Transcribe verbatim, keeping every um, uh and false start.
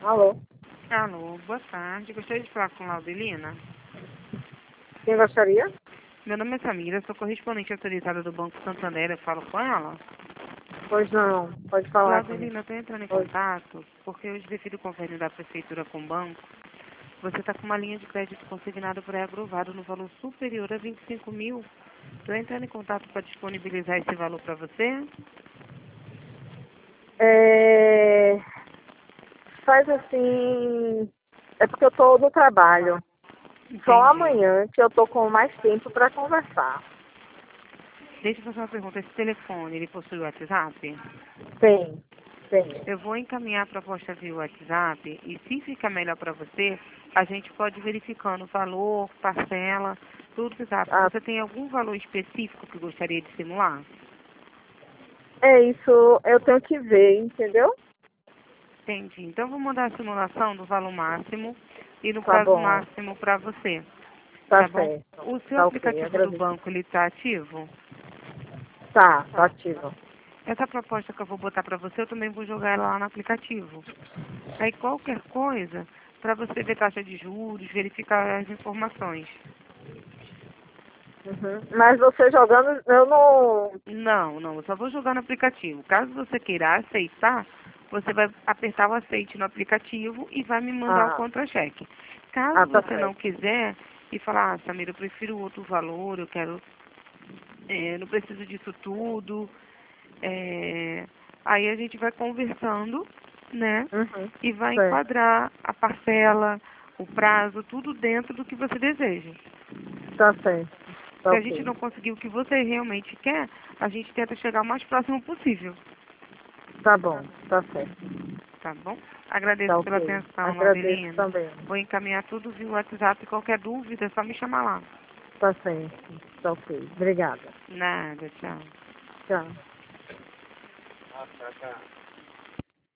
Alô? Alô, boa tarde. Gostaria de falar com Laudelina. Quem gostaria? Meu nome é Samira, sou correspondente autorizada do Banco Santander. Eu falo com ela. Pois não, pode falar comigo. Laudelina, eu estou entrando em Oi. contato porque hoje, devido ao convênio da Prefeitura com o banco, você está com uma linha de crédito consignada por agrovado no valor superior a vinte e cinco mil. Estou entrando em contato para disponibilizar esse valor para você. É... Faz assim... É porque eu tô no trabalho. Só Entendi. amanhã que eu tô com mais tempo para conversar. Deixa eu fazer uma pergunta. Esse telefone, ele possui WhatsApp? Tem, tem. Eu vou encaminhar a proposta via WhatsApp e se ficar melhor para você, a gente pode ir verificando o valor, parcela, tudo que sabe. Ah, Você tem algum valor específico que gostaria de simular? é isso, eu tenho que ver, entendeu? Entendi. Então, vou mandar a simulação do valor máximo e no Tá prazo bom, máximo para você, tá tá bom? certo. O seu Tá ok, aplicativo do agradeço. banco, ele está ativo? Tá, tá ativo. Essa proposta que eu vou botar para você, eu também vou jogar ela lá no aplicativo. Aí, qualquer coisa, para você ver taxa de juros, verificar as informações. Uhum. Mas você jogando, eu não... Não, não, eu só vou jogar no aplicativo. Caso você queira aceitar, você vai apertar o aceite no aplicativo e vai me mandar o Ah, contra-cheque. Caso ah, tá você não certo. quiser e falar, ah, Samira, eu prefiro outro valor, eu quero, é, não preciso disso tudo, é, aí a gente vai conversando, né? Uhum. E vai Certo. enquadrar a parcela, o prazo, tudo dentro do que você deseja. Tá certo. Tá Se a gente ok. não conseguir o que você realmente quer, a gente tenta chegar o mais próximo possível, Tá bom, tá certo. tá bom? Tá Agradeço pela ok. atenção, Agradeço Laudelina. também. Vou encaminhar tudo via WhatsApp. Qualquer dúvida, é só me chamar lá. Tá certo. Tá ok. Obrigada. Nada, tchau. Tchau.